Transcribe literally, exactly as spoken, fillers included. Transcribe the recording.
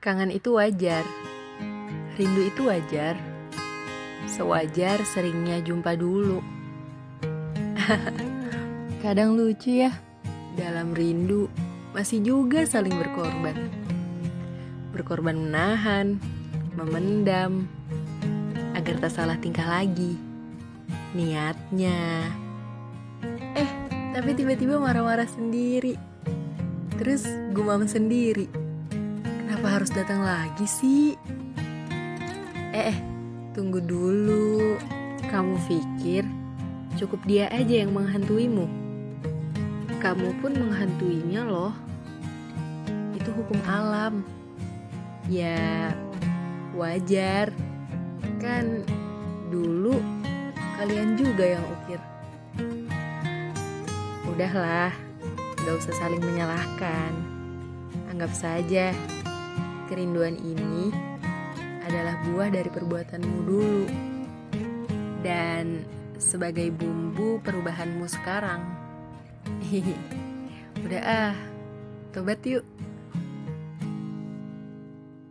Kangen itu wajar, rindu itu wajar, sewajar seringnya jumpa dulu. Kadang lucu ya, dalam rindu masih juga saling berkorban. Berkorban menahan, memendam, agar tak salah tingkah lagi. Niatnya. Eh, tapi tiba-tiba marah-marah sendiri. Terus gumam sendiri. Kenapa harus datang lagi sih? Eh, eh, tunggu dulu. Kamu pikir cukup dia aja yang menghantuimu? Kamu pun menghantuinya loh. Itu hukum alam. Ya, wajar. Kan dulu kalian juga yang ukir. Udahlah, gak usah saling menyalahkan. Anggap saja kerinduan ini adalah buah dari perbuatanmu dulu. Dan sebagai bumbu perubahanmu sekarang. Udah ah, tobat yuk.